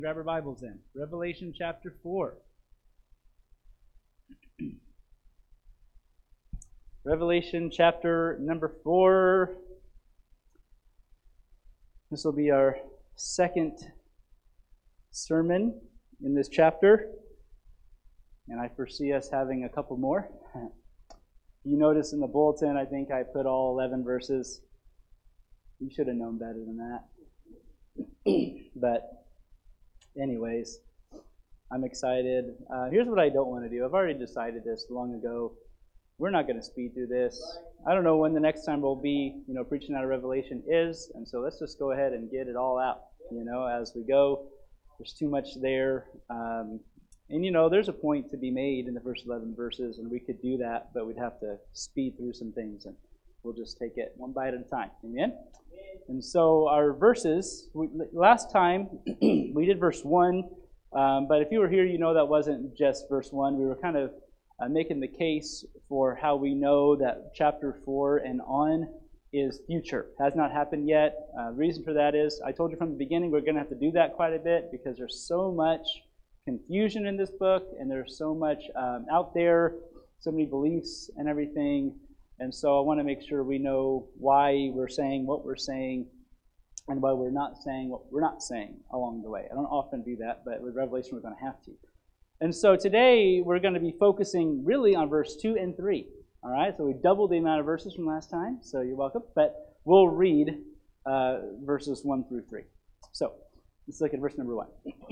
Grab our Bibles in. Revelation chapter 4. Revelation chapter number 4. This will be our second sermon in this chapter, and I foresee us having a couple more. You notice in the bulletin, I think I put all 11 verses. You should have known better than that. But anyways, I'm excited. Here's what I don't want to do. I've already decided this long ago. We're not going to speed through this. I don't know when the next time we'll be, preaching out of Revelation is, and so let's just go ahead and get it all out, as we go. There's too much there. And there's a point to be made in the first 11 verses, and we could do that, but we'd have to speed through some things, and we'll just take it one bite at a time. Amen? And so our verses, last time we did verse 1, but if you were here, that wasn't just verse 1. We were kind of making the case for how we know that chapter 4 and on is future. Has not happened yet. The reason for that is, I told you from the beginning, we're going to have to do that quite a bit because there's so much confusion in this book, and there's so much out there, so many beliefs and everything. And so I want to make sure we know why we're saying what we're saying and why we're not saying what we're not saying along the way. I don't often do that, but with Revelation we're going to have to. And so today we're going to be focusing really on verse 2 and 3. All right, so we doubled the amount of verses from last time, so you're welcome. But we'll read verses 1 through 3. So let's look at verse number 1.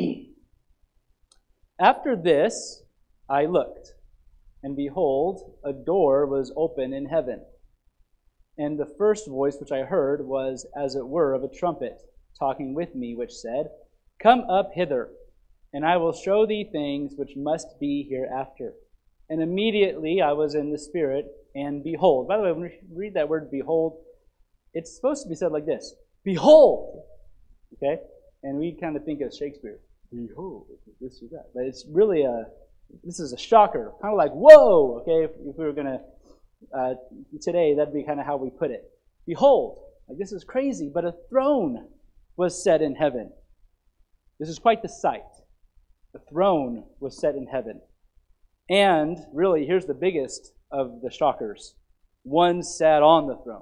After this I looked, and behold, a door was open in heaven. And the first voice which I heard was as it were of a trumpet, talking with me, which said, Come up hither, and I will show thee things which must be hereafter. And immediately I was in the Spirit, and behold. By the way, when we read that word behold, it's supposed to be said like this, Behold! Okay? And we kind of think of Shakespeare. Behold, this or that. But it's really this is a shocker. Kind of like, whoa! Okay, if we were going to, today, that'd be kind of how we put it. Behold, like this is crazy, but a throne was set in heaven. This is quite the sight. A throne was set in heaven. And really, here's the biggest of the shockers. One sat on the throne.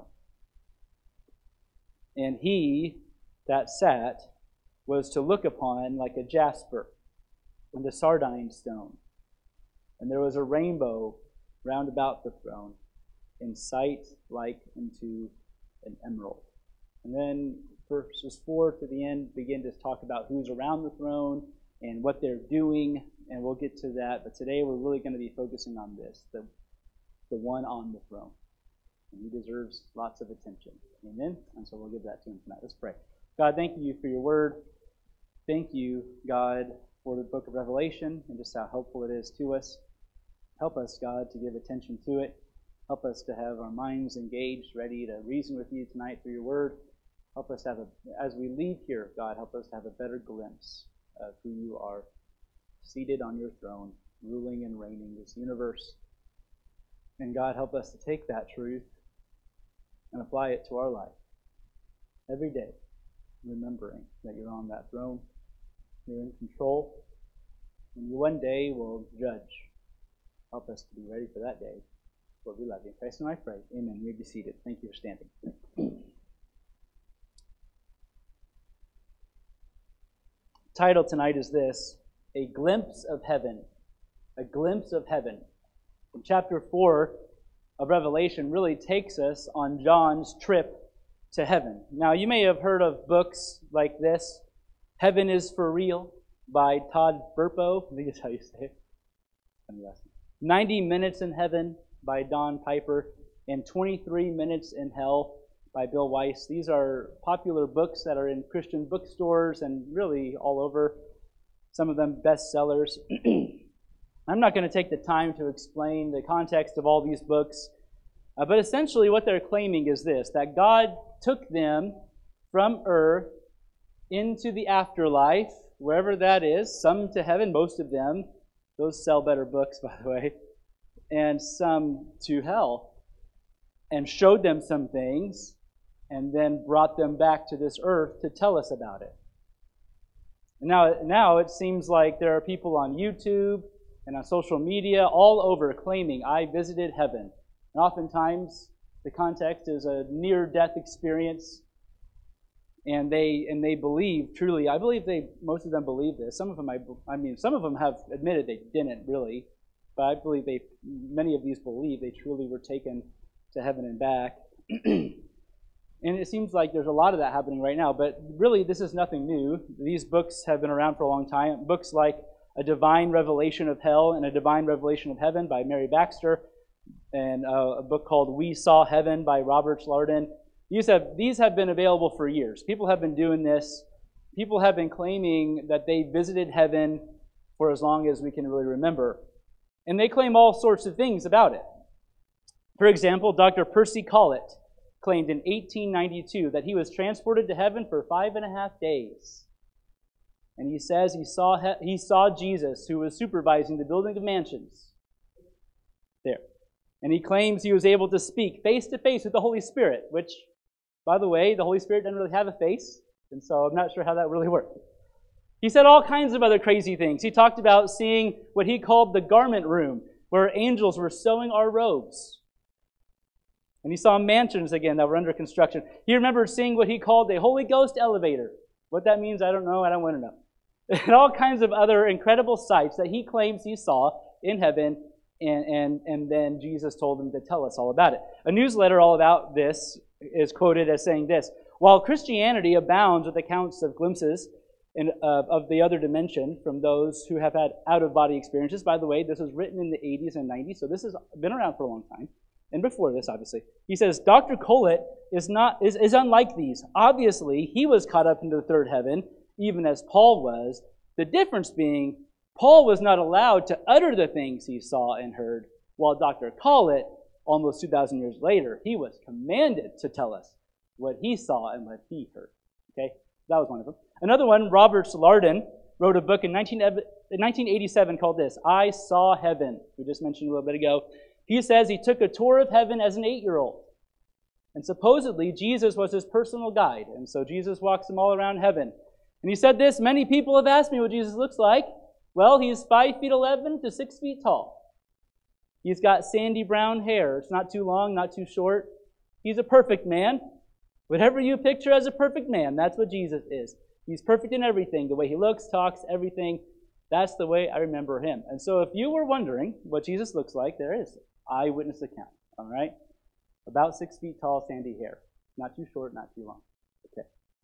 And he that sat was to look upon like a jasper and a sardine stone. And there was a rainbow round about the throne, in sight like unto an emerald. And then verses 4 to the end begin to talk about who's around the throne and what they're doing, and we'll get to that. But today we're really going to be focusing on this, the one on the throne. And he deserves lots of attention. Amen? And so we'll give that to him tonight. Let's pray. God, thank you for your word. Thank you, God, for the book of Revelation and just how helpful it is to us. Help us, God, to give attention to it. Help us to have our minds engaged, ready to reason with you tonight through your word. Help us have as we leave here, God, help us have a better glimpse of who you are, seated on your throne, ruling and reigning this universe. And God, help us to take that truth and apply it to our life every day, remembering that you're on that throne, you're in control, and you one day will judge. Help us to be ready for that day. Lord, we love you. In Christ's name I pray. Amen. You may be seated. Thank you for standing. Title tonight is this, A Glimpse of Heaven. A Glimpse of Heaven. And chapter 4 of Revelation really takes us on John's trip to heaven. Now, you may have heard of books like this, Heaven is for Real by Todd Burpo. I think that's how you say it. 90 Minutes in Heaven by Don Piper, and 23 Minutes in Hell by Bill Weiss. These are popular books that are in Christian bookstores and really all over, some of them bestsellers. I'm not going to take the time to explain the context of all these books, but essentially what they're claiming is this, that God took them from earth into the afterlife, wherever that is, some to heaven, most of them. Those sell better books, by the way. And some to hell. And showed them some things, and then brought them back to this earth to tell us about it. And now it seems like there are people on YouTube and on social media all over claiming, I visited heaven. And oftentimes, the context is a near-death experience, and they believe truly. I believe most of them believe this. Some of them, some of them have admitted they didn't really, but I believe many of these believe they truly were taken to heaven and back. And it seems like there's a lot of that happening right now, but really this is nothing new. These books have been around for a long time. Books like A Divine Revelation of Hell and A Divine Revelation of Heaven by Mary Baxter, and a book called We Saw Heaven by Robert Lardon. These have been available for years. People have been doing this. People have been claiming that they visited heaven for as long as we can really remember. And they claim all sorts of things about it. For example, Dr. Percy Collett claimed in 1892 that he was transported to heaven for 5.5 days. And he says he saw Jesus, who was supervising the building of mansions there. And he claims he was able to speak face to face with the Holy Spirit, which, by the way, the Holy Spirit doesn't really have a face, and so I'm not sure how that really worked. He said all kinds of other crazy things. He talked about seeing what he called the garment room, where angels were sewing our robes. And he saw mansions again that were under construction. He remembered seeing what he called a Holy Ghost elevator. What that means, I don't know. I don't want to know. And all kinds of other incredible sights that he claims he saw in heaven, and then Jesus told him to tell us all about it. A newsletter all about this is quoted as saying this: while Christianity abounds with accounts of glimpses of the other dimension from those who have had out-of-body experiences. By the way, this was written in the 80s and 90s, so this has been around for a long time. And before this, obviously. He says, Dr. Collett is unlike these. Obviously, he was caught up into the third heaven, even as Paul was. The difference being, Paul was not allowed to utter the things he saw and heard, while Dr. Collett, almost 2,000 years later, he was commanded to tell us what he saw and what he heard. Okay? That was one of them. Another one, Robert Lardon, wrote a book in 1987 called this, I Saw Heaven. We just mentioned a little bit ago. He says he took a tour of heaven as an 8-year-old. And supposedly, Jesus was his personal guide. And so Jesus walks him all around heaven. And he said this, many people have asked me what Jesus looks like. Well, he's 5'11" to 6 feet tall. He's got sandy brown hair. It's not too long, not too short. He's a perfect man. Whatever you picture as a perfect man, that's what Jesus is. He's perfect in everything. The way he looks, talks, everything. That's the way I remember him. And so if you were wondering what Jesus looks like, there is eyewitness account. All right? About 6 feet tall, sandy hair. Not too short, not too long. Okay.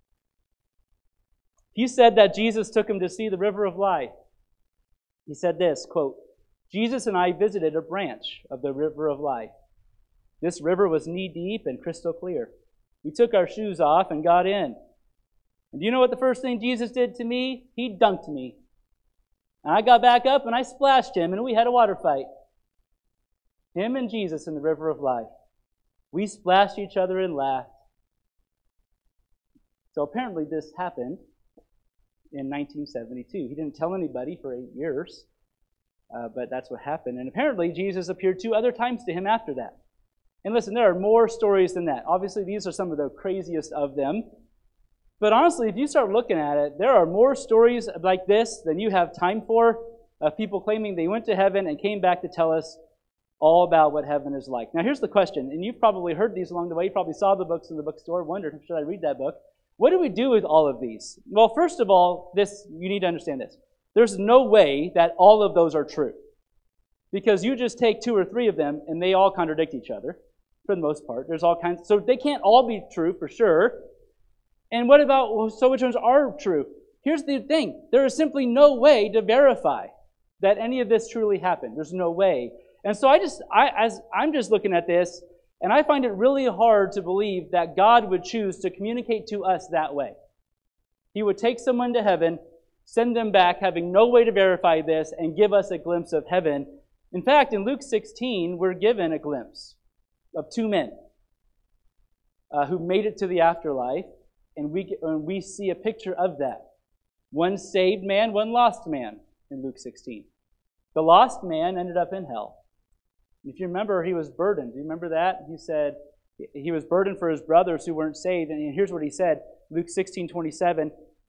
He said that Jesus took him to see the river of life. He said this, quote, Jesus and I visited a branch of the river of life. This river was knee-deep and crystal clear. We took our shoes off and got in. And do you know what the first thing Jesus did to me? He dunked me. And I got back up and I splashed him, and we had a water fight. Him and Jesus in the river of life. We splashed each other and laughed. So apparently this happened in 1972. He didn't tell anybody for 8 years, but that's what happened. And apparently Jesus appeared 2 other times to him after that. And listen, there are more stories than that. Obviously, these are some of the craziest of them. But honestly, if you start looking at it, there are more stories like this than you have time for, of people claiming they went to heaven and came back to tell us all about what heaven is like. Now, here's the question, and you've probably heard these along the way. You probably saw the books in the bookstore, wondered, should I read that book? What do we do with all of these? Well, first of all, you need to understand this. There's no way that all of those are true. Because you just take 2 or 3 of them, and they all contradict each other, for the most part. There's all kinds. So they can't all be true, for sure. And what about, so which ones are true? Here's the thing. There is simply no way to verify that any of this truly happened. There's no way. And so I'm just looking at this, and I find it really hard to believe that God would choose to communicate to us that way. He would take someone to heaven, send them back, having no way to verify this, and give us a glimpse of heaven. In fact, in Luke 16, we're given a glimpse of 2 men who made it to the afterlife, and we see a picture of that. One saved man, one lost man in Luke 16. The lost man ended up in hell. If you remember, he was burdened. Do you remember that? He said he was burdened for his brothers who weren't saved. And here's what he said, Luke 16:27.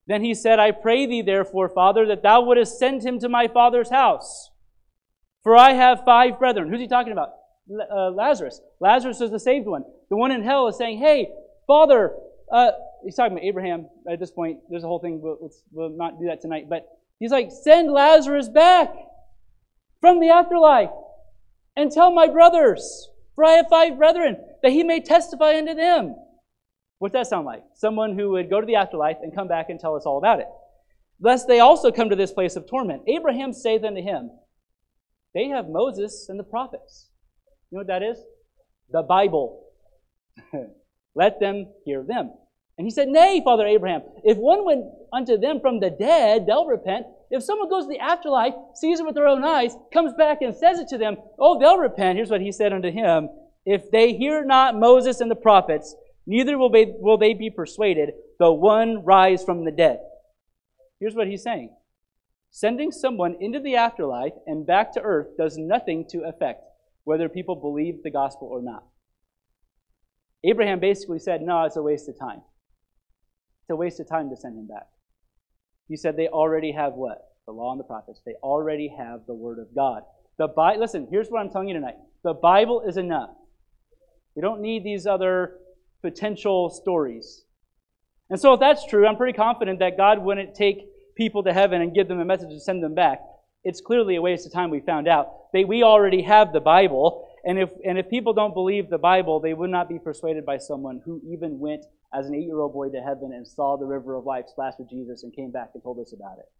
Then he said, I pray thee therefore, Father, that thou wouldest send him to my father's house. For I have 5 brethren. Who's he talking about? Lazarus. Lazarus is the saved one. The one in hell is saying, hey, Father, he's talking about Abraham at this point. There's a whole thing. We'll not do that tonight. But he's like, send Lazarus back from the afterlife and tell my brothers, for I have 5 brethren, that he may testify unto them. What's that sound like? Someone who would go to the afterlife and come back and tell us all about it. Lest they also come to this place of torment. Abraham saith unto him, they have Moses and the prophets. You know what that is? The Bible. Let them hear them. And he said, nay, Father Abraham, if one went unto them from the dead, they'll repent. If someone goes to the afterlife, sees it with their own eyes, comes back and says it to them, oh, they'll repent. Here's what he said unto him, if they hear not Moses and the prophets, neither will they be persuaded, though one rise from the dead. Here's what he's saying. Sending someone into the afterlife and back to earth does nothing to affect whether people believe the gospel or not. Abraham basically said, no, it's a waste of time. It's a waste of time to send him back. He said they already have what? The law and the prophets. They already have the word of God. Listen, here's what I'm telling you tonight. The Bible is enough. We don't need these other potential stories. And so if that's true, I'm pretty confident that God wouldn't take people to heaven and give them a message and send them back. It's clearly a waste of time, we found out. We already have the Bible, and if people don't believe the Bible, they would not be persuaded by someone who even went as an 8-year-old boy to heaven and saw the river of life splash with Jesus and came back and told us about it.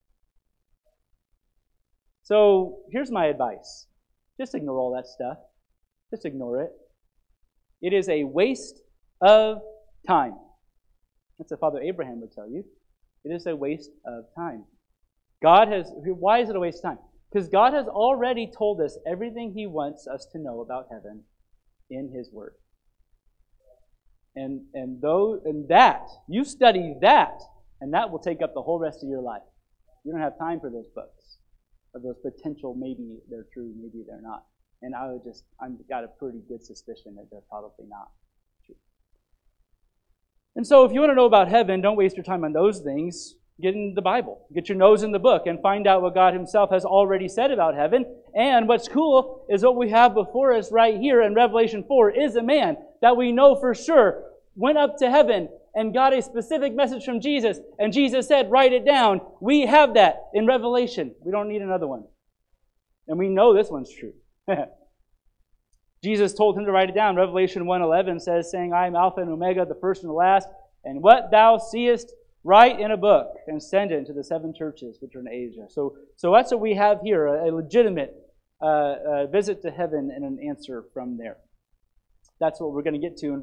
So here's my advice. Just ignore all that stuff. Just ignore it. It is a waste of time. That's what Father Abraham would tell you. It is a waste of time. Why is it a waste of time? Because God has already told us everything He wants us to know about heaven in His Word. And that, you study that, and that will take up the whole rest of your life. You don't have time for those books, or those potential, maybe they're true, maybe they're not. And I've got a pretty good suspicion that they're probably not true. And so if you want to know about heaven, don't waste your time on those things. Get in the Bible. Get your nose in the book and find out what God Himself has already said about heaven. And what's cool is what we have before us right here in Revelation 4 is a man that we know for sure went up to heaven and got a specific message from Jesus. And Jesus said, write it down. We have that in Revelation. We don't need another one. And we know this one's true. Jesus told him to write it down. Revelation 1:11 says, saying, I am Alpha and Omega, the first and the last. And what thou seest, write in a book and send it to the 7 churches which are in Asia. So that's what we have here, a legitimate visit to heaven and an answer from there. That's what we're going to get to in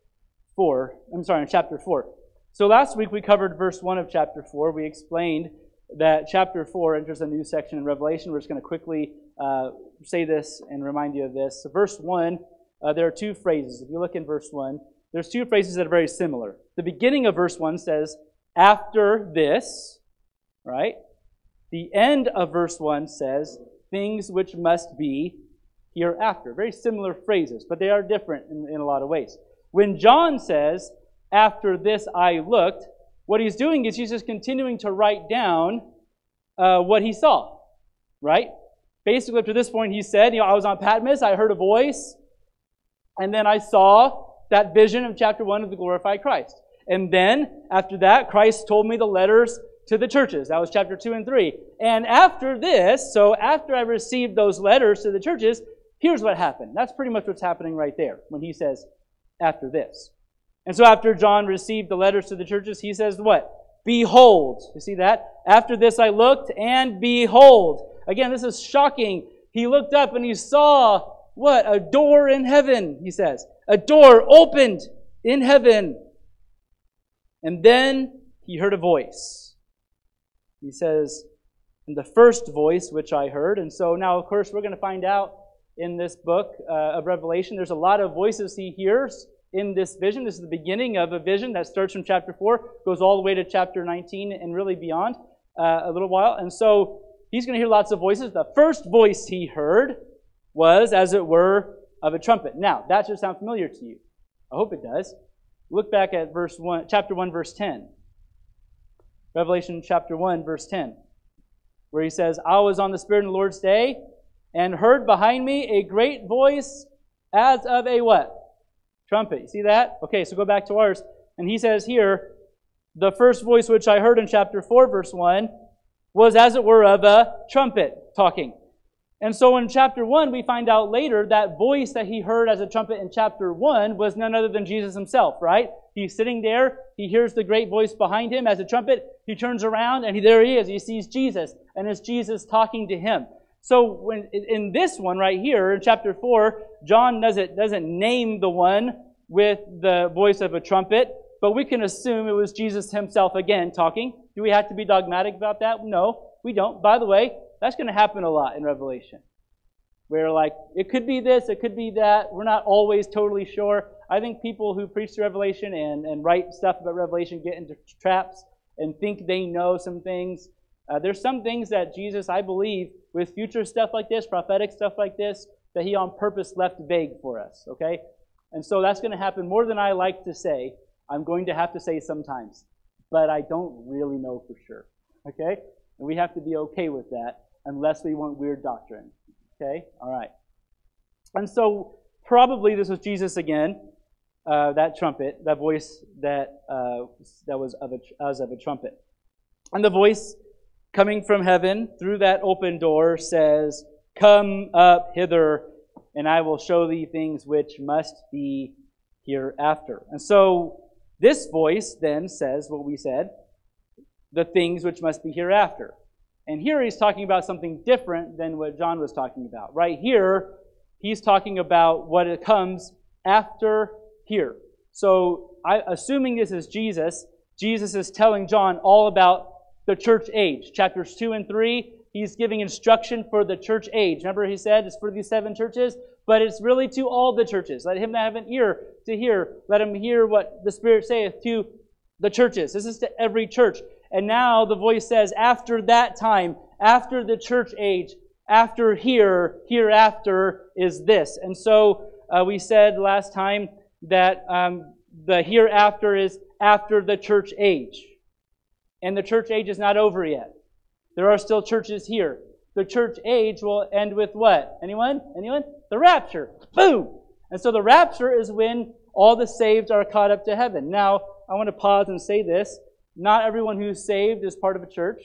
chapter 4. So last week we covered verse 1 of chapter 4. We explained that chapter 4 enters a new section in Revelation. We're just going to quickly say this and remind you of this. So verse 1, there are 2 phrases. If you look in verse 1, there's 2 phrases that are very similar. The beginning of verse 1 says, after this, right? The end of verse 1 says, things which must be hereafter. Very similar phrases, but they are different in a lot of ways. When John says, after this I looked, what he's doing is he's just continuing to write down what he saw, right? Basically, up to this point, he said, I was on Patmos, I heard a voice, and then I saw that vision of chapter 1 of the glorified Christ. And then, after that, Christ told me the letters to the churches. That was chapter 2 and 3. And after this, so after I received those letters to the churches, here's what happened. That's pretty much what's happening right there when he says, after this. And so after John received the letters to the churches, he says what? Behold. You see that? After this I looked, and behold. Again, this is shocking. He looked up and he saw, what? A door in heaven, he says. A door opened in heaven. And then he heard a voice. He says, and the first voice which I heard. And so now, of course, we're going to find out in this book of Revelation, there's a lot of voices he hears in this vision. This is the beginning of a vision that starts from chapter 4, goes all the way to chapter 19 and really beyond a little while. And so he's going to hear lots of voices. The first voice he heard was, as it were, of a trumpet. Now, that should sound familiar to you. I hope it does. Look back at chapter 1, verse 10. Revelation chapter 1, verse 10, where he says, I was on the Spirit in the Lord's day, and heard behind me a great voice as of a what? Trumpet. You see that? Okay, so go back to ours. And he says here, the first voice which I heard in chapter 4, verse 1, was as it were of a trumpet talking. And so in chapter 1, we find out later that voice that he heard as a trumpet in chapter 1 was none other than Jesus himself, right? He's sitting there. He hears the great voice behind him as a trumpet. He turns around and there he is. He sees Jesus, and it's Jesus talking to him. So when in this one right here, in chapter 4, John doesn't name the one with the voice of a trumpet, but we can assume it was Jesus himself again talking. Do we have to be dogmatic about that? No, we don't. By the way, that's going to happen a lot in Revelation. Where like, it could be this, it could be that. We're not always totally sure. I think people who preach the Revelation and write stuff about Revelation get into traps and think they know some things. There's some things that Jesus, I believe, with future stuff like this, prophetic stuff like this, that he on purpose left vague for us, okay? And so that's going to happen more than I like to say. I'm going to have to say sometimes. But I don't really know for sure, okay? And we have to be okay with that unless we want weird doctrine, okay? All right. And so probably this was Jesus again, that trumpet, that voice that was as of a trumpet. And the voice coming from heaven through that open door says, Come up hither, and I will show thee things which must be hereafter. And so this voice then says what we said, the things which must be hereafter. And here he's talking about something different than what John was talking about. Right here, he's talking about what it comes after here. So assuming this is Jesus, Jesus is telling John all about the church age. Chapters 2 and 3, he's giving instruction for the church age. Remember he said it's for these 7 churches, but it's really to all the churches. Let him that have an ear to hear. Let him hear what the Spirit saith to the churches. This is to every church. And now the voice says, after that time, after the church age, after here, hereafter is this. And so we said last time that the hereafter is after the church age. And the church age is not over yet. There are still churches here. The church age will end with what? Anyone? Anyone? The rapture. Boom! And so the rapture is when all the saved are caught up to heaven. Now, I want to pause and say this. Not everyone who's saved is part of a church.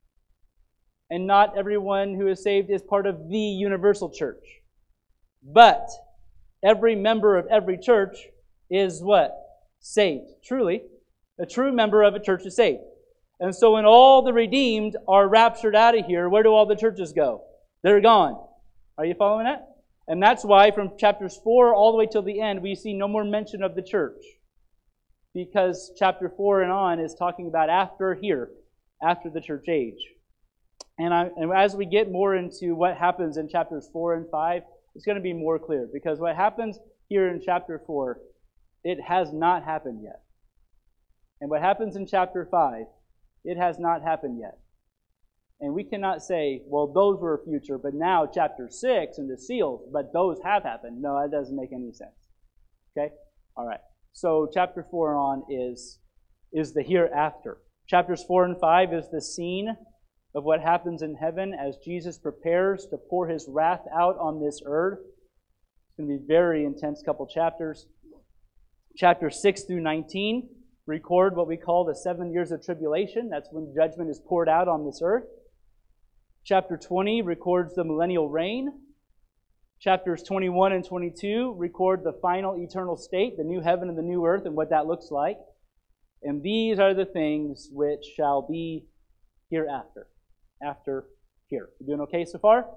And not everyone who is saved is part of the universal church. But every member of every church is what? Saved. Truly. A true member of a church is saved. And so when all the redeemed are raptured out of here, where do all the churches go? They're gone. Are you following that? And that's why from chapters 4 all the way till the end, we see no more mention of the church. Because chapter 4 and on is talking about after here, after the church age. And as we get more into what happens in chapters 4 and 5, it's going to be more clear. Because what happens here in chapter 4, it has not happened yet. And what happens in chapter 5, it has not happened yet. And we cannot say, well, those were future, but now chapter 6 and the seals, but those have happened. No, that doesn't make any sense. Okay? All right. So chapter 4 on is the hereafter. Chapters 4 and 5 is the scene of what happens in heaven as Jesus prepares to pour his wrath out on this earth. It's going to be a very intense couple chapters. Chapters 6 through 19 record what we call the 7 years of tribulation. That's when judgment is poured out on this earth. Chapter 20 records the millennial reign. Chapters 21 and 22 record the final eternal state, the new heaven and the new earth, and what that looks like. And these are the things which shall be hereafter. After here. You doing okay so far?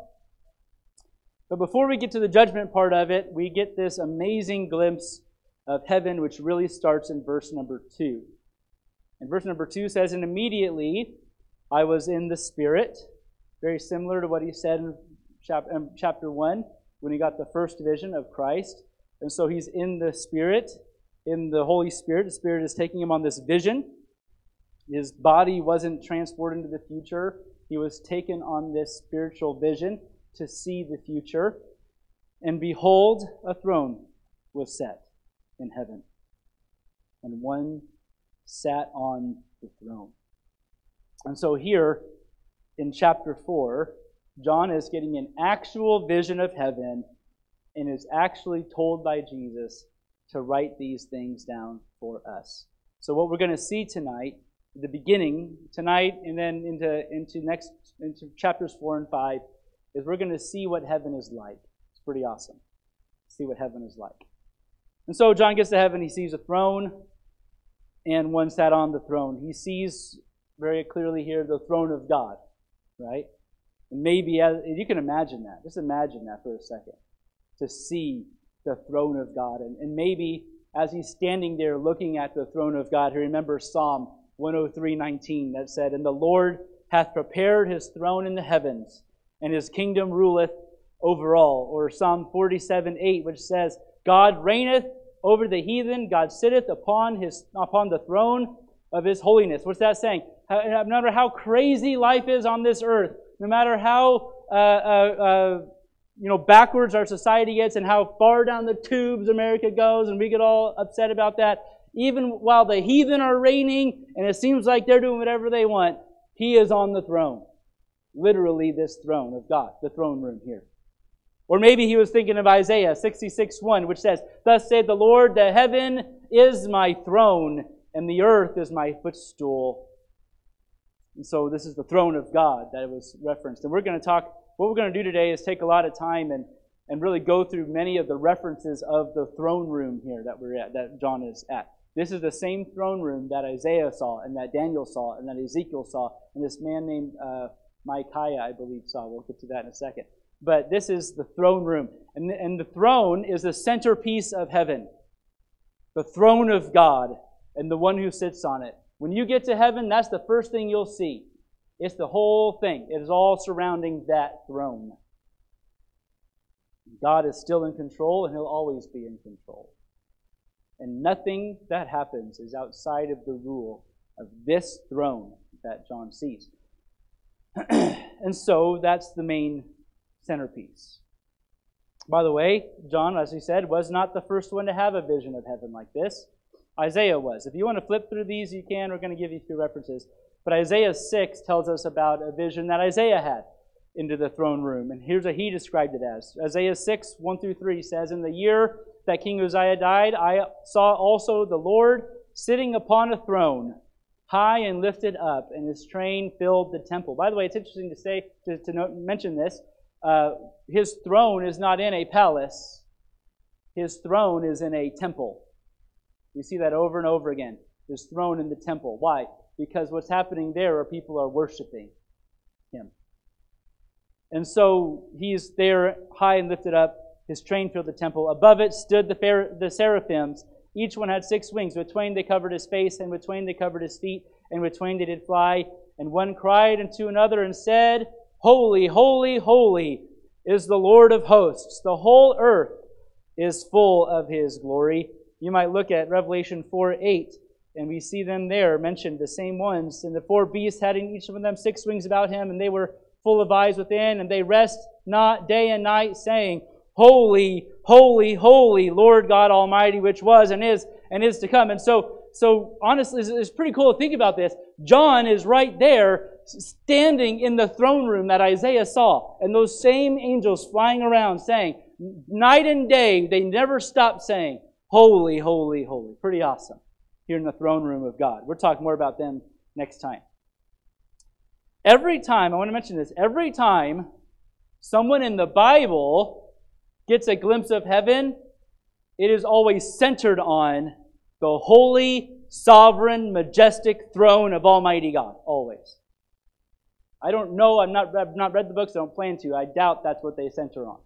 But before we get to the judgment part of it, we get this amazing glimpse of heaven, which really starts in verse number 2. And verse number 2 says, And immediately I was in the Spirit, very similar to what he said in chapter 1, when he got the first vision of Christ. And so he's in the Spirit, in the Holy Spirit. The Spirit is taking him on this vision. His body wasn't transported into the future. He was taken on this spiritual vision to see the future. And behold, a throne was set in heaven. And one sat on the throne. And so here in chapter 4, John is getting an actual vision of heaven and is actually told by Jesus to write these things down for us. So what we're going to see tonight, the beginning, tonight and then into chapters 4 and 5, is we're going to see what heaven is like. It's pretty awesome. See what heaven is like. And so John gets to heaven, he sees a throne, and one sat on the throne. He sees very clearly here the throne of God, right? And maybe, you can imagine that. Just imagine that for a second. To see the throne of God. And maybe as he's standing there looking at the throne of God, he remembers Psalm 103:19 that said, "And the Lord hath prepared his throne in the heavens, and his kingdom ruleth over all." Or Psalm 47:8, which says, "God reigneth over the heathen, God sitteth upon the throne of his holiness." What's that saying? No matter how crazy life is on this earth, no matter how backwards our society gets and how far down the tubes America goes, and we get all upset about that, even while the heathen are reigning and it seems like they're doing whatever they want, he is on the throne. Literally this throne of God, the throne room here. Or maybe he was thinking of Isaiah 66:1, which says, "Thus saith the Lord, the heaven is my throne, and the earth is my footstool." And so this is the throne of God that was referenced. And what we're going to do today is take a lot of time and really go through many of the references of the throne room here that John is at. This is the same throne room that Isaiah saw, and that Daniel saw, and that Ezekiel saw, and this man named Micaiah, I believe, saw. We'll get to that in a second. But this is the throne room. And the throne is the centerpiece of heaven. The throne of God and the one who sits on it. When you get to heaven, that's the first thing you'll see. It's the whole thing. It is all surrounding that throne. God is still in control, and he'll always be in control. And nothing that happens is outside of the rule of this throne that John sees. And so that's the main centerpiece. By the way, John, as we said, was not the first one to have a vision of heaven like this. Isaiah was. If you want to flip through these, you can. We're going to give you a few references. But Isaiah 6 tells us about a vision that Isaiah had into the throne room. And here's what he described it as. Isaiah 6, 1-3 says, "In the year that King Uzziah died, I saw also the Lord sitting upon a throne, high and lifted up, and his train filled the temple." By the way, it's interesting to mention this. His throne is not in a palace. His throne is in a temple. We see that over and over again. His throne in the temple. Why? Because what's happening there are people are worshiping him. And so he's there high and lifted up. His train filled the temple. Above it stood the seraphims. Each one had 6 wings. With twain they covered his face, and with twain they covered his feet, and with twain they did fly. And one cried unto another and said, "Holy, holy, holy is the Lord of hosts. The whole earth is full of his glory." You might look at Revelation 4:8, and we see them there mentioned, the same ones. And the 4 beasts had in each of them 6 wings about him, and they were full of eyes within, and they rest not day and night, saying, "Holy, holy, holy, Lord God Almighty, which was and is to come." And so honestly, it's pretty cool to think about this. John is right there, standing in the throne room that Isaiah saw, and those same angels flying around saying, night and day, they never stop saying, "Holy, holy, holy." Pretty awesome. Here in the throne room of God. We'll talk more about them next time. Every time someone in the Bible gets a glimpse of heaven, it is always centered on the holy, sovereign, majestic throne of Almighty God. Always. I don't know, I've not read the books, I don't plan to. I doubt that's what they center on.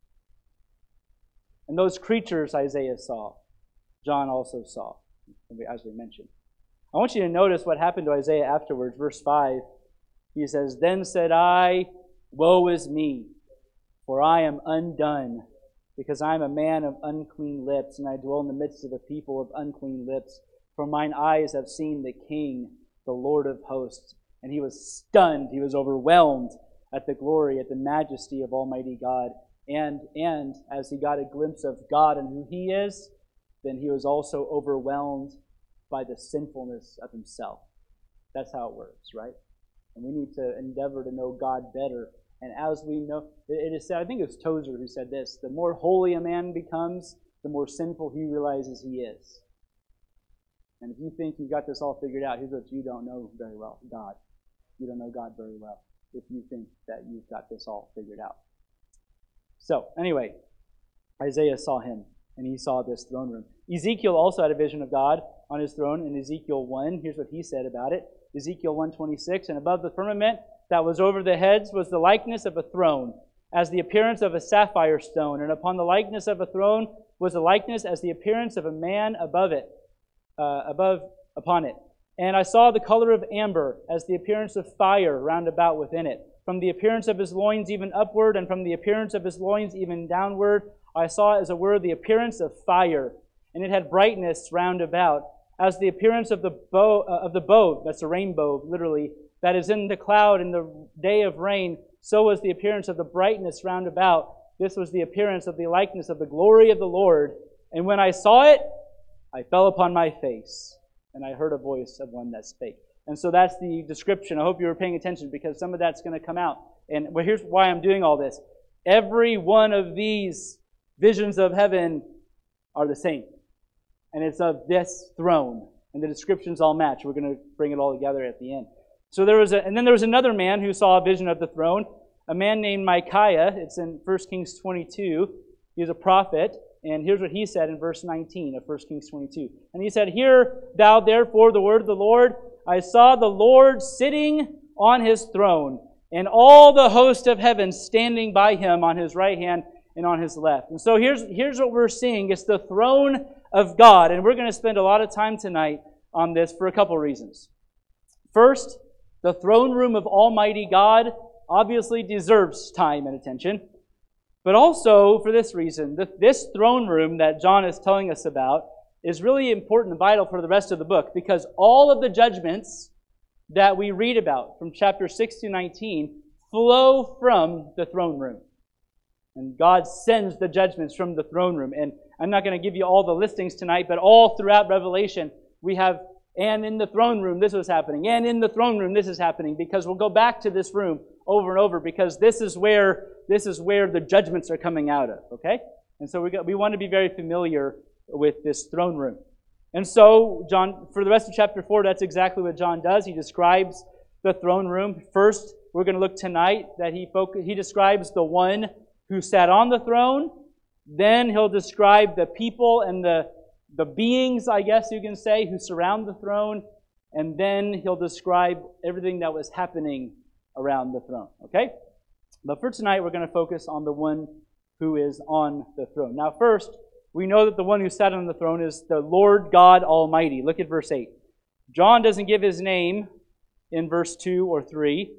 And those creatures Isaiah saw, John also saw, as we mentioned. I want you to notice what happened to Isaiah afterwards. Verse 5, he says, "Then said I, woe is me, for I am undone, because I am a man of unclean lips, and I dwell in the midst of a people of unclean lips. For mine eyes have seen the King, the Lord of hosts." And he was stunned, he was overwhelmed at the glory, at the majesty of Almighty God. And as he got a glimpse of God and who he is, then he was also overwhelmed by the sinfulness of himself. That's how it works, right? And we need to endeavor to know God better. And as we know, it is said, I think it was Tozer who said this, the more holy a man becomes, the more sinful he realizes he is. And if you think you got this all figured out, here's what you don't know very well, God. You don't know God very well if you think that you've got this all figured out. So, anyway, Isaiah saw him, and he saw this throne room. Ezekiel also had a vision of God on his throne in Ezekiel 1. Here's what he said about it. Ezekiel 1:26, and above the firmament that was over the heads was the likeness of a throne, as the appearance of a sapphire stone, and upon the likeness of a throne was the likeness as the appearance of a man above it, upon it. And I saw the color of amber, as the appearance of fire round about within it. From the appearance of his loins even upward, and from the appearance of his loins even downward, I saw as it were the appearance of fire, and it had brightness round about, as the appearance of the bow, that's a rainbow, literally, that is in the cloud in the day of rain, so was the appearance of the brightness round about. This was the appearance of the likeness of the glory of the Lord. And when I saw it, I fell upon my face, and I heard a voice of one that spake. And so that's the description. I hope you were paying attention, because some of that's going to come out. And here's why I'm doing all this. Every one of these visions of heaven are the same. And it's of this throne. And the descriptions all match. We're going to bring it all together at the end. So there was another man who saw a vision of the throne, a man named Micaiah. It's in 1 Kings 22. He's a prophet. And here's what he said in verse 19 of 1 Kings 22. And he said, "Hear thou therefore the word of the Lord. I saw the Lord sitting on his throne, and all the host of heaven standing by him on his right hand and on his left." And so here's what we're seeing. It's the throne of God. And we're going to spend a lot of time tonight on this for a couple reasons. First, the throne room of Almighty God obviously deserves time and attention. But also for this reason, this throne room that John is telling us about is really important and vital for the rest of the book, because all of the judgments that we read about from chapter 6 to 19 flow from the throne room. And God sends the judgments from the throne room. And I'm not going to give you all the listings tonight, but all throughout Revelation, we have, and in the throne room this was happening, and in the throne room this is happening, because we'll go back to this room over and over, because this is where the judgments are coming out of, okay? And so we want to be very familiar with this throne room. And so, John, for the rest of chapter 4, that's exactly what John does. He describes the throne room. First, we're going to look tonight that he describes the one who sat on the throne. Then he'll describe the people and the beings, I guess you can say, who surround the throne. And then he'll describe everything that was happening around the throne, okay? But for tonight, we're going to focus on the one who is on the throne. Now, first, we know that the one who sat on the throne is the Lord God Almighty. Look at verse 8. John doesn't give his name in verse 2 or 3.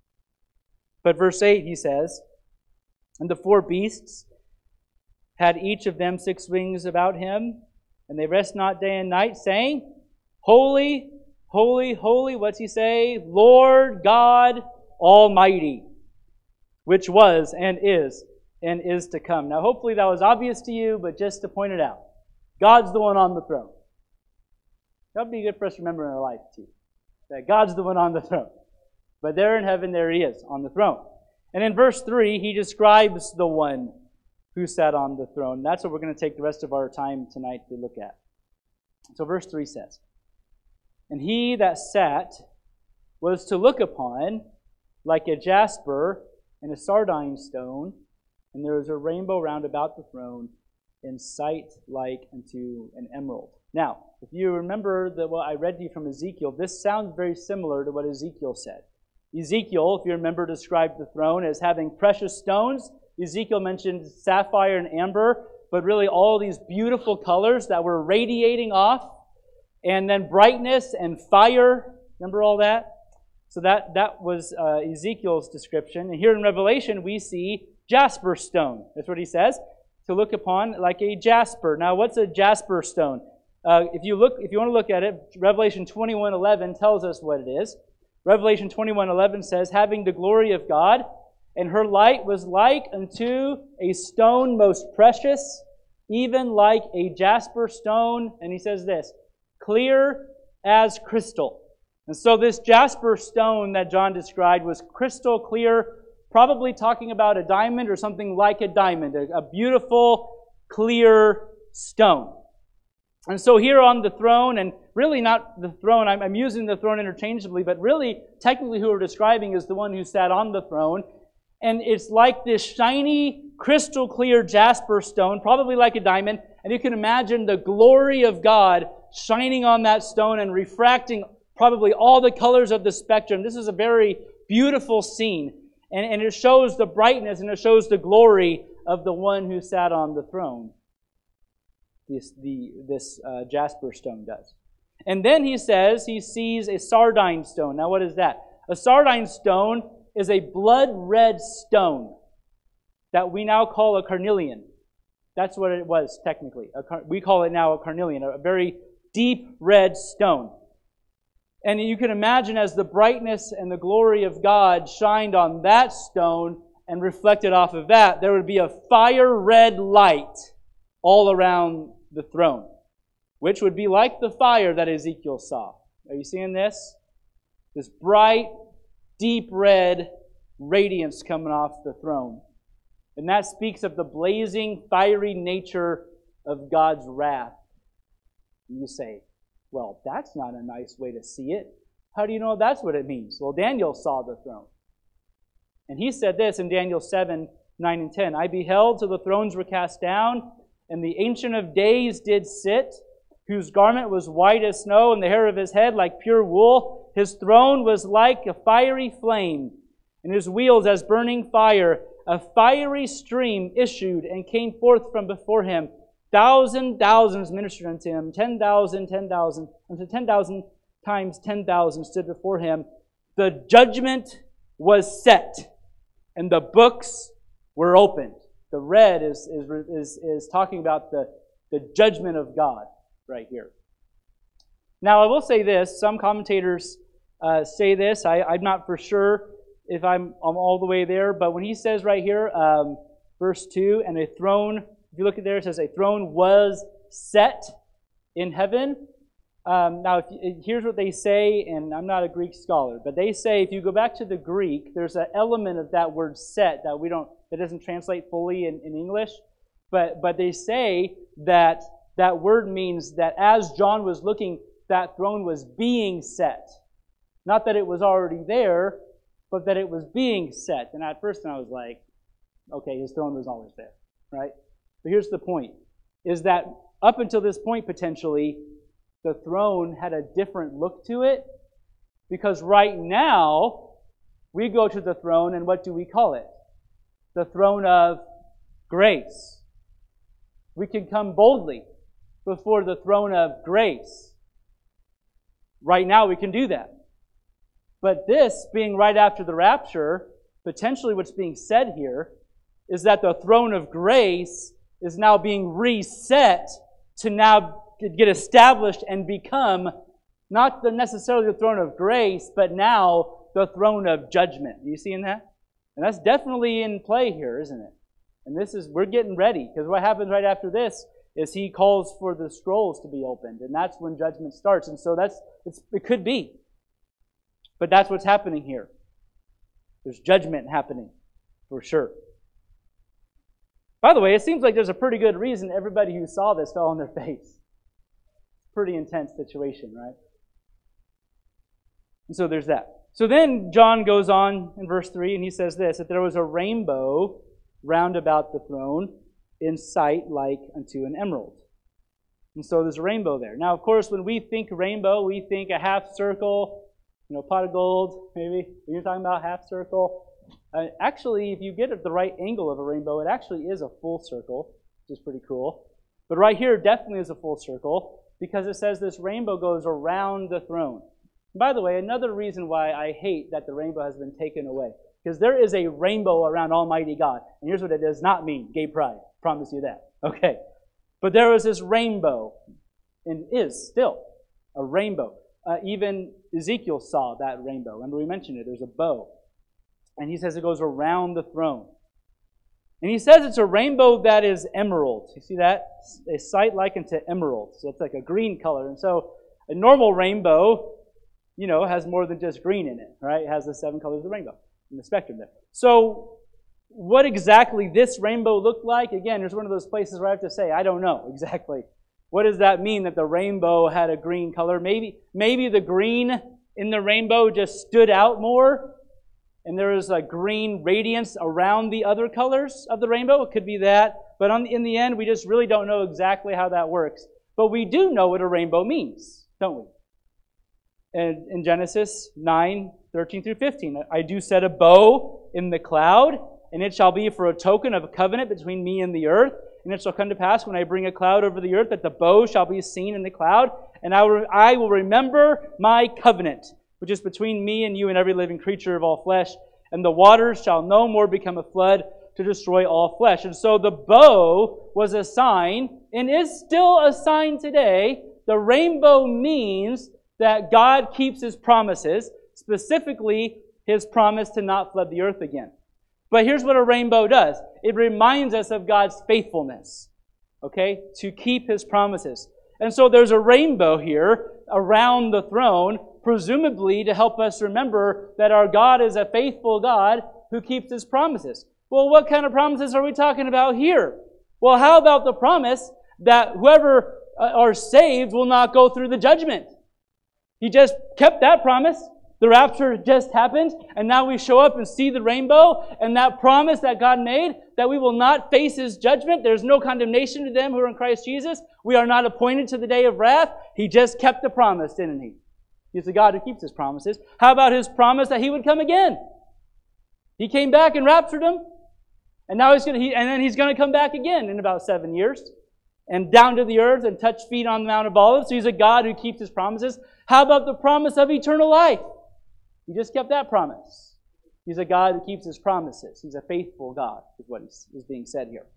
But verse 8, he says, "And the four beasts had each of them 6 wings about him, and they rest not day and night, saying, Holy, holy, holy," what's he say? "Lord God Almighty, which was and is to come." Now, hopefully that was obvious to you, but just to point it out, God's the one on the throne. That would be good for us to remember in our life, too, that God's the one on the throne. But there in heaven, there he is on the throne. And in verse 3, he describes the one who sat on the throne. That's what we're going to take the rest of our time tonight to look at. So verse 3 says, "And he that sat was to look upon like a jasper and a sardine stone, and there was a rainbow round about the throne, in sight like unto an emerald." Now, if you remember what I read to you from Ezekiel, this sounds very similar to what Ezekiel said. Ezekiel, if you remember, described the throne as having precious stones. Ezekiel mentioned sapphire and amber, but really all these beautiful colors that were radiating off, and then brightness and fire. Remember all that? So that was Ezekiel's description. And here in Revelation, we see jasper stone. That's what he says, to look upon like a jasper. Now, what's a jasper stone? If you want to look at it, Revelation 21:11 tells us what it is. Revelation 21:11 says, "Having the glory of God, and her light was like unto a stone most precious, even like a jasper stone." And he says this, "clear as crystal." And so this jasper stone that John described was crystal clear, probably talking about a diamond or something like a diamond, a beautiful, clear stone. And so here on the throne, and really not the throne, I'm using the throne interchangeably, but really, technically who we're describing is the one who sat on the throne. And it's like this shiny, crystal clear jasper stone, probably like a diamond. And you can imagine the glory of God shining on that stone and refracting probably all the colors of the spectrum. This is a very beautiful scene. And it shows the brightness and it shows the glory of the one who sat on the throne. This jasper stone does. And then he says he sees a sardine stone. Now what is that? A sardine stone is a blood red stone that we now call a carnelian. That's what it was technically. We call it now a carnelian, a very deep red stone. And you can imagine as the brightness and the glory of God shined on that stone and reflected off of that, there would be a fire red light all around the throne, which would be like the fire that Ezekiel saw. Are you seeing this? This bright, deep red radiance coming off the throne. And that speaks of the blazing, fiery nature of God's wrath. And you say, well, that's not a nice way to see it. How do you know that's what it means? Well, Daniel saw the throne. And he said this in Daniel 7, 9 and 10. I beheld till the thrones were cast down, and the Ancient of Days did sit, whose garment was white as snow, and the hair of his head like pure wool. His throne was like a fiery flame, and his wheels as burning fire. A fiery stream issued and came forth from before him. Thousands ministered unto him. 10,000 times 10,000 stood before him. The judgment was set, and the books were opened. The red is talking about the judgment of God right here. Now, I will say this. Some commentators say this. I'm not for sure if I'm all the way there, but when he says right here, verse 2, and a throne, if you look at there, it says a throne was set in heaven. Now, here's what they say, and I'm not a Greek scholar, but they say if you go back to the Greek, there's an element of that word set that doesn't translate fully in English, but they say that that word means that as John was looking, that throne was being set. Not that it was already there, but that it was being set. And at first I was like, okay, his throne was always there, right? But here's the point, is that up until this point, potentially, the throne had a different look to it, because right now, we go to the throne, and what do we call it? The throne of grace. We can come boldly before the throne of grace. Right now, we can do that. But this, being right after the rapture, potentially what's being said here is that the throne of grace is now being reset to now get established and become not necessarily the throne of grace, but now the throne of judgment. Are you seeing that? And that's definitely in play here, isn't it? And we're getting ready, because what happens right after this is he calls for the scrolls to be opened, and that's when judgment starts. And so it could be. But that's what's happening here. There's judgment happening, for sure. By the way, it seems like there's a pretty good reason everybody who saw this fell on their face. Pretty intense situation, right? And so there's that. So then John goes on in verse 3, and he says this, that there was a rainbow round about the throne in sight like unto an emerald. And so there's a rainbow there. Now, of course, when we think rainbow, we think a half circle, pot of gold, maybe. When you're talking about half circle. Actually, if you get at the right angle of a rainbow, it actually is a full circle, which is pretty cool. But right here definitely is a full circle, because it says this rainbow goes around the throne. And by the way, another reason why I hate that the rainbow has been taken away, because there is a rainbow around Almighty God. And here's what it does not mean, gay pride. Promise you that. Okay. But there was this rainbow, and is still a rainbow. Even Ezekiel saw that rainbow. Remember we mentioned it. There's a bow. And he says it goes around the throne. And he says it's a rainbow that is emerald. You see that? A sight like unto emerald. So it's like a green color. And so a normal rainbow has more than just green in it, right? It has the 7 colors of the rainbow in the spectrum there. So what exactly this rainbow looked like, again, there's one of those places where I have to say, I don't know exactly. What does that mean that the rainbow had a green color? Maybe the green in the rainbow just stood out more, and there was a green radiance around the other colors of the rainbow. It could be that. But in the end, we just really don't know exactly how that works. But we do know what a rainbow means, don't we? And in Genesis 9, 13 through 15, I do set a bow in the cloud, and it shall be for a token of a covenant between me and the earth. And it shall come to pass when I bring a cloud over the earth that the bow shall be seen in the cloud. And I will remember my covenant, which is between me and you and every living creature of all flesh. And the waters shall no more become a flood to destroy all flesh. And so the bow was a sign, and is still a sign today. The rainbow means that God keeps His promises, specifically His promise to not flood the earth again. But here's what a rainbow does. It reminds us of God's faithfulness, okay, to keep His promises. And so there's a rainbow here around the throne, presumably to help us remember that our God is a faithful God who keeps His promises. Well, what kind of promises are we talking about here? Well, how about the promise that whoever are saved will not go through the judgment? He just kept that promise. The rapture just happened, and now we show up and see the rainbow, and that promise that God made, that we will not face His judgment. There's no condemnation to them who are in Christ Jesus. We are not appointed to the day of wrath. He just kept the promise, didn't He? He's the God who keeps His promises. How about His promise that He would come again? He came back and raptured them, and now He's going to come back again in about 7 years, and down to the earth and touch feet on the Mount of Olives. So He's a God who keeps His promises. How about the promise of eternal life? He just kept that promise. He's a God who keeps His promises. He's a faithful God, is what is being said here.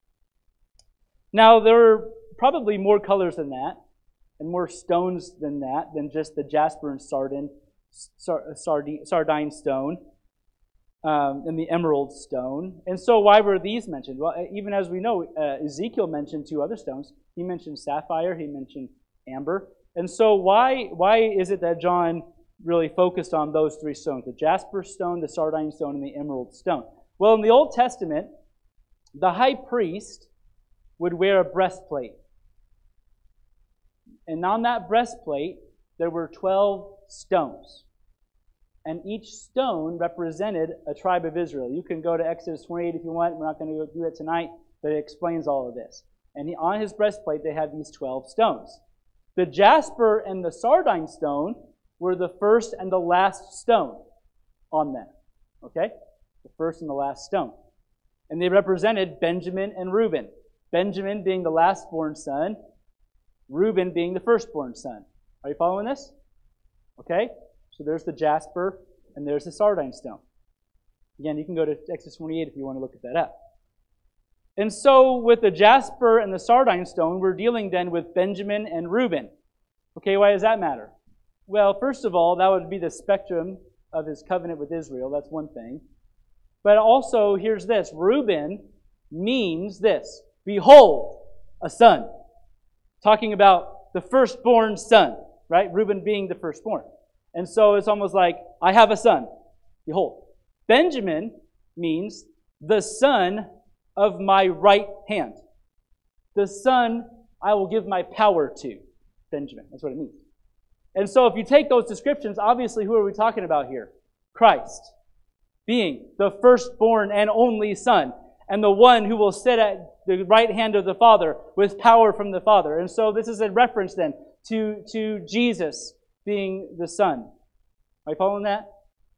Now, there are probably more colors than that, and more stones than that, than just the jasper and sardine stone, and the emerald stone. And so why were these mentioned? Well, even as we know, Ezekiel mentioned 2 other stones. He mentioned sapphire, he mentioned amber. And so why is it that John really focused on those 3 stones, the jasper stone, the sardine stone, and the emerald stone? Well, in the Old Testament, the high priest would wear a breastplate. And on that breastplate, there were 12 stones. And each stone represented a tribe of Israel. You can go to Exodus 28 if you want. We're not going to do it tonight, but it explains all of this. And on his breastplate, they had these 12 stones. The jasper and the sardine stone were the first and the last stone on them. Okay? The first and the last stone. And they represented Benjamin and Reuben. Benjamin being the last-born son, Reuben being the firstborn son. Are you following this? Okay? So there's the jasper and there's the sardine stone. Again, you can go to Exodus 28 if you want to look at that up. And so with the jasper and the sardine stone, we're dealing then with Benjamin and Reuben. Okay, why does that matter? Well, first of all, that would be the spectrum of his covenant with Israel. That's one thing. But also, here's this. Reuben means this. Behold, a son. Talking about the firstborn son, right? Reuben being the firstborn. And so it's almost like, I have a son. Behold. Benjamin means the son of my right hand. The son I will give my power to. Benjamin. That's what it means. And so if you take those descriptions, obviously who are we talking about here? Christ. Being the firstborn and only son. And the one who will sit at the right hand of the Father with power from the Father. And so this is a reference then to Jesus being the Son. Are you following that?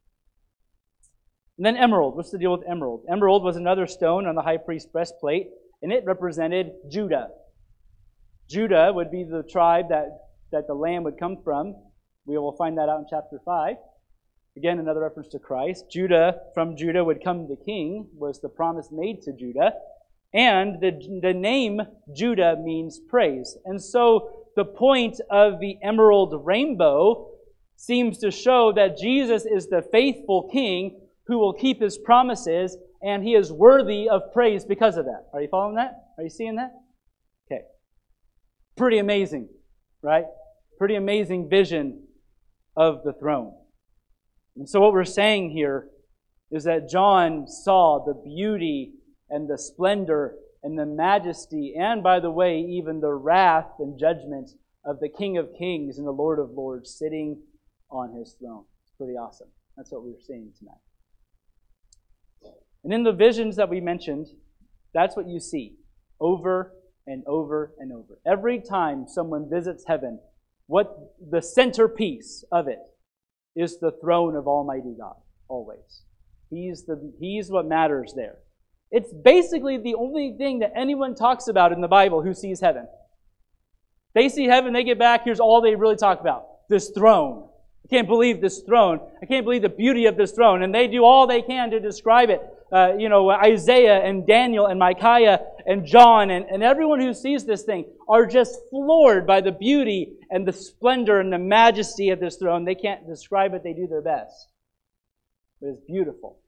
And then emerald. What's the deal with emerald? Emerald was another stone on the high priest's breastplate, and it represented Judah. Judah would be the tribe that the Lamb would come from. We will find that out in chapter 5. Again, another reference to Christ. From Judah would come the king, was the promise made to Judah. And the name Judah means praise. And so the point of the emerald rainbow seems to show that Jesus is the faithful king who will keep his promises, and he is worthy of praise because of that. Are you following that? Are you seeing that? Okay. Pretty amazing, right? Pretty amazing vision of the throne. And so what we're saying here is that John saw the beauty and the splendor and the majesty, and by the way, even the wrath and judgment of the King of Kings and the Lord of Lords sitting on his throne. It's pretty awesome. That's what we're seeing tonight. And in the visions that we mentioned, that's what you see over and over and over. Every time someone visits heaven, what the centerpiece of it is the throne of Almighty God, always. He's what matters there. It's basically the only thing that anyone talks about in the Bible who sees heaven. They see heaven, they get back, here's all they really talk about. This throne. I can't believe this throne. I can't believe the beauty of this throne. And they do all they can to describe it. Isaiah and Daniel and Micaiah and John and everyone who sees this thing are just floored by the beauty and the splendor and the majesty of this throne. They can't describe it. They do their best. But it's beautiful.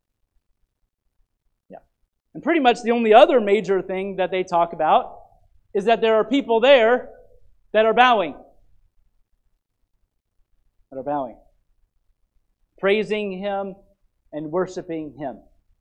Yeah. And pretty much the only other major thing that they talk about is that there are people there that are bowing. Praising Him and worshiping Him.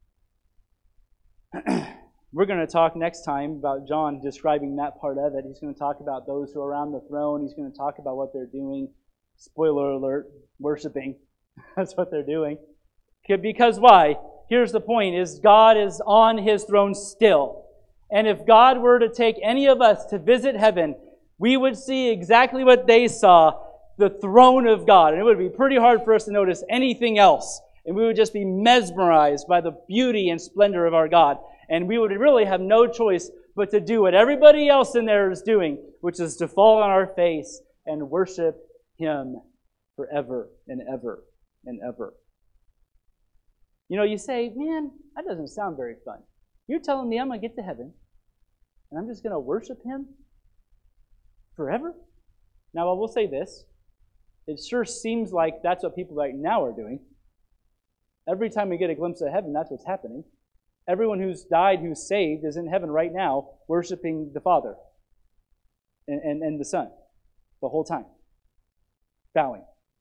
We're going to talk next time about John describing that part of it. He's going to talk about those who are around the throne. He's going to talk about what they're doing. Spoiler alert, worshiping. That's what they're doing. Because why? Here's the point, is God is on His throne still. And if God were to take any of us to visit heaven, we would see exactly what they saw, the throne of God. And it would be pretty hard for us to notice anything else. And we would just be mesmerized by the beauty and splendor of our God. And we would really have no choice but to do what everybody else in there is doing, which is to fall on our face and worship Him forever and ever and ever. You know, you say, man, that doesn't sound very fun. You're telling me I'm going to get to heaven and I'm just going to worship Him forever? Now, I will say this. It sure seems like that's what people right now are doing. Every time we get a glimpse of heaven, that's what's happening. Everyone who's died, who's saved, is in heaven right now worshiping the Father and the Son the whole time. Bowing.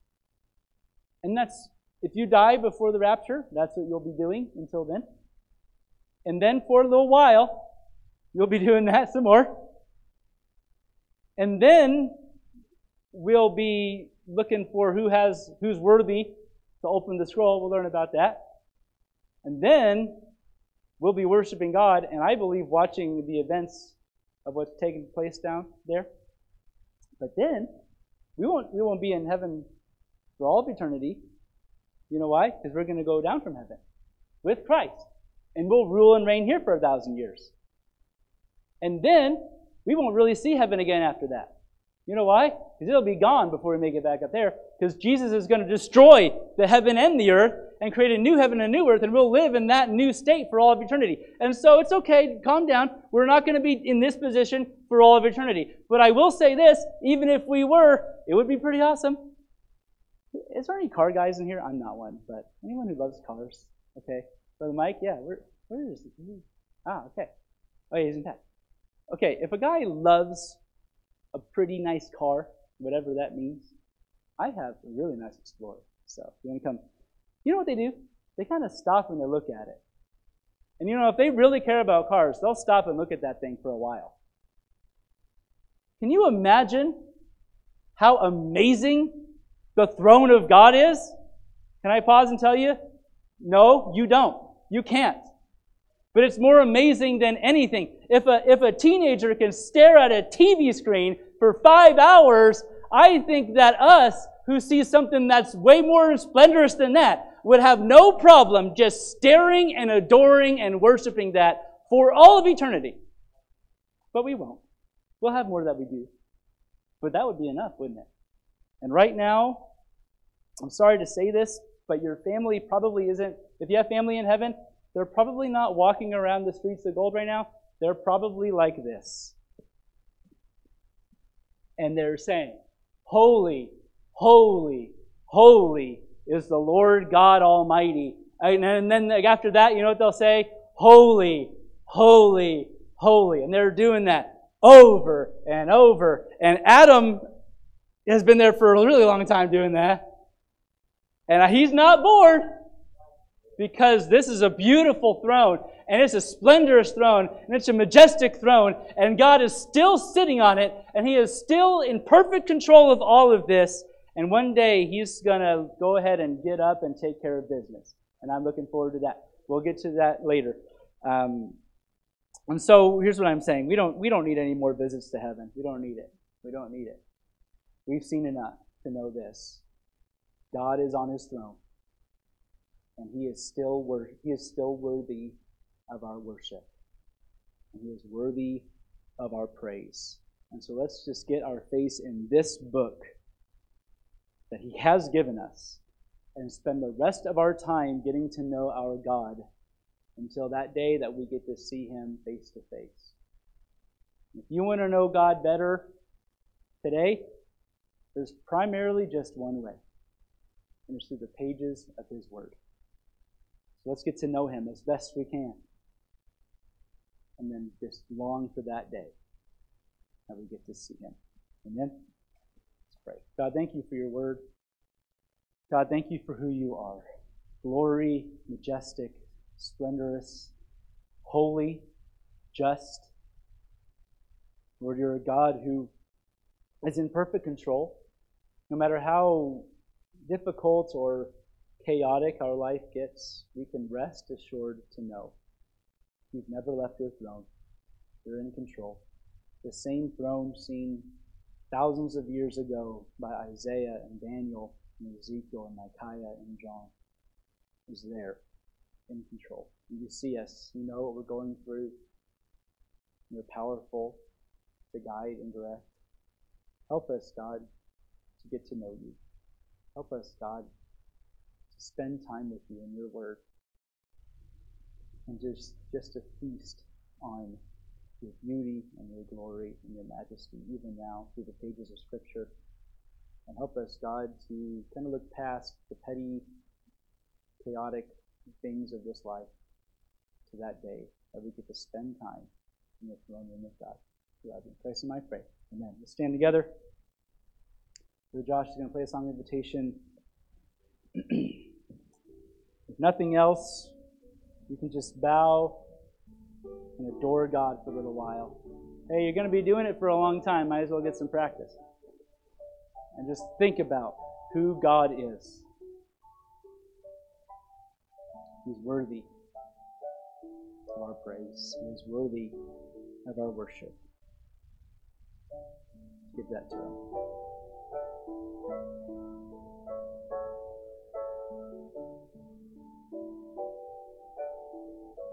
And that's, if you die before the rapture, that's what you'll be doing until then. And then for a little while, you'll be doing that some more. And then we'll be looking for who's worthy to open the scroll. We'll learn about that. And then we'll be worshiping God, and I believe watching the events of what's taking place down there. But then we won't be in heaven for all of eternity. You know why? Because we're going to go down from heaven with Christ. And we'll rule and reign here for 1,000 years. And then we won't really see heaven again after that. You know why? Because it'll be gone before we make it back up there. Because Jesus is going to destroy the heaven and the earth and create a new heaven and a new earth, and we'll live in that new state for all of eternity. And so it's okay, calm down. We're not going to be in this position for all of eternity. But I will say this, even if we were, it would be pretty awesome. Is there any car guys in here? I'm not one, but anyone who loves cars? Okay. Brother Mike? Yeah, where is he? Okay. Oh, yeah, he's in that. Okay, if a guy loves a pretty nice car, whatever that means, I have a really nice Explorer. So, if you want to come, you know what they do? They kind of stop and they look at it. And you know, if they really care about cars, they'll stop and look at that thing for a while. Can you imagine how amazing the throne of God is? Can I pause and tell you? No, you don't. You can't. But it's more amazing than anything. If a teenager can stare at a TV screen for 5 hours, I think that us, who see something that's way more splendorous than that, would have no problem just staring and adoring and worshiping that for all of eternity. But we won't. We'll have more that we do. But that would be enough, wouldn't it? And right now, I'm sorry to say this, but your family probably isn't, if you have family in heaven, they're probably not walking around the streets of gold right now. They're probably like this. And they're saying, holy, holy, holy is the Lord God Almighty. And then after that, you know what they'll say? Holy, holy, holy. And they're doing that over and over. And Adam has been there for a really long time doing that. And he's not bored, because this is a beautiful throne, and it's a splendorous throne, and it's a majestic throne, and God is still sitting on it, and He is still in perfect control of all of this, and one day He's going to go ahead and get up and take care of business. And I'm looking forward to that. We'll get to that later. And so here's what I'm saying. We don't need any more visits to heaven. We don't need it. We don't need it. We've seen enough to know this. God is on His throne. And He is still worthy of our worship. And He is worthy of our praise. And so let's just get our face in this book that He has given us and spend the rest of our time getting to know our God until that day that we get to see Him face to face. If you want to know God better today, there's primarily just one way, and it's through the pages of His Word. So let's get to know Him as best we can, and then just long for that day that we get to see Him. Amen? Let's pray. God, thank You for Your Word. God, thank You for who You are. Glory, majestic, splendorous, holy, just. Lord, You're a God who is in perfect control. No matter how difficult or chaotic our life gets, we can rest assured to know You've never left Your throne. You're in control. The same throne seen thousands of years ago by Isaiah and Daniel and Ezekiel and Micaiah and John is there in control. You see us. You know what we're going through. You're powerful to guide and direct. Help us, God, to get to know You. Help us, God, to spend time with You in Your Word. And just to feast on Your beauty and Your glory and Your majesty, even now through the pages of Scripture. And help us, God, to kind of look past the petty, chaotic things of this life to that day that we get to spend time in the throne room of God. In Christ's name I pray. Amen. Let's stand together. Brother Josh is going to play a song of invitation. If nothing else, you can just bow and adore God for a little while. Hey, you're going to be doing it for a long time. Might as well get some practice. And just think about who God is. He's worthy of our praise. He is worthy of our worship. Give that to Him.